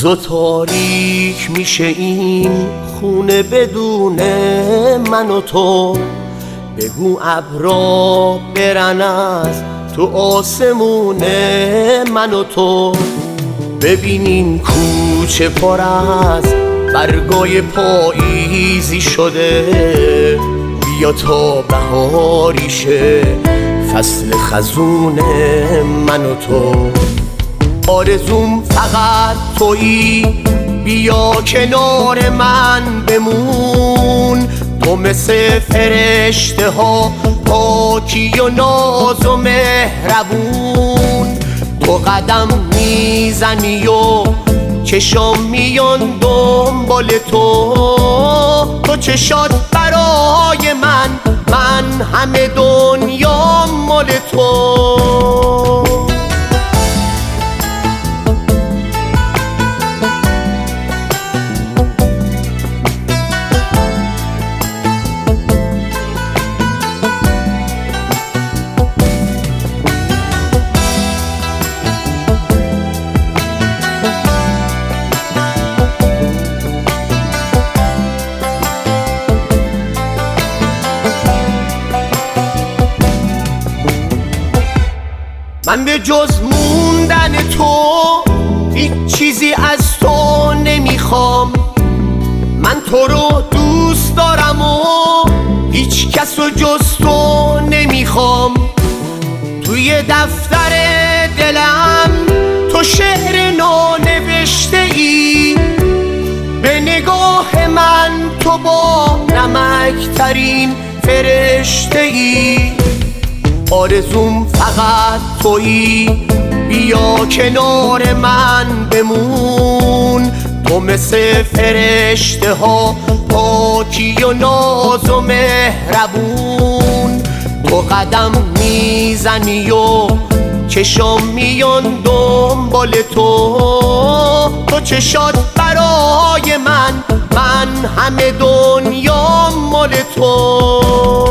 روز و تاریک میشه این خونه بدون من و تو. بگو ابرا برن از تو آسمون من و تو. ببینین کوچه پر از برگای پاییزی شده، بیا تا بهاری شه فصل خزون من و تو. آرزوم فقط تویی، بیا کنار من بمون. تو مثل فرشته ها پاکی و ناز و مهربون. تو قدم میزنی و چشام میان دنبال تو. تو چشات برای من همه دنیا مال تو. من به جز موندن تو هیچ چیزی از تو نمیخوام. من تو رو دوست دارم و هیچ کس رو جز تو نمیخوام. توی دفتر دلم تو شعر نانوشته ای، به نگاه من تو با نمک ترین فرشته ای. آرزوم فقط تویی، بیا کنار من بمون. تو مثل فرشته ها پاکی و ناز و مهربون. تو قدم میزنی و چشام میان دنبال تو. تو چشات برای من همه دنیا مال تو.